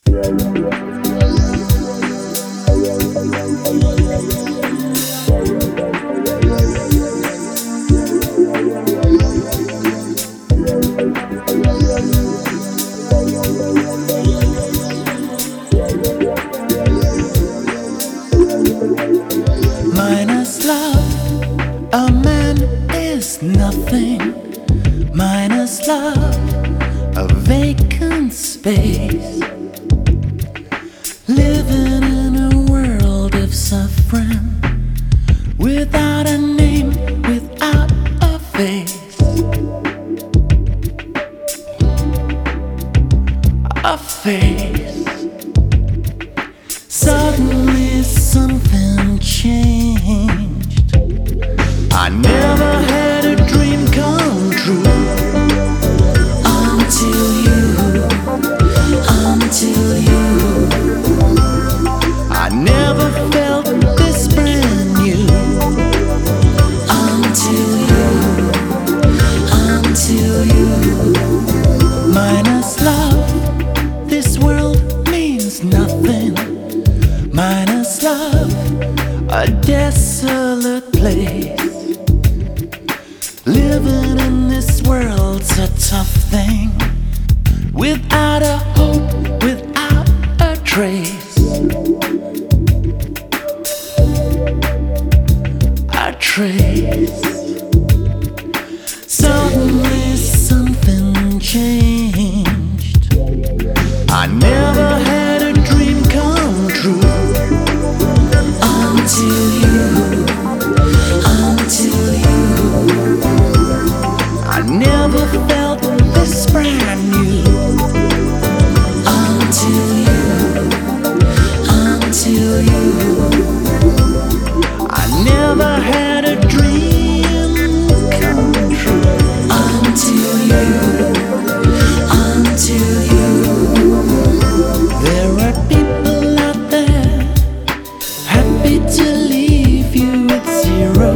Minus love, a man is nothing. Minus love, a vacant space. Living in a world of suffering, without a name, without a face. A face. Suddenly something changed. I never had a dream come true until you, until you. I never felt this brand new until you. Minus love, this world means nothing. Minus love, a desolate place. Living in this world's a tough thing. Without a hope, without a trace. A trace. Suddenly something changed. I never had a dream come true until you, until you. I never felt this brand new until you. I never had a dream come true until you. There are people out there happy to leave you with zero.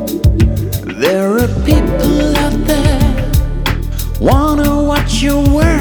There are people out there wanna watch your world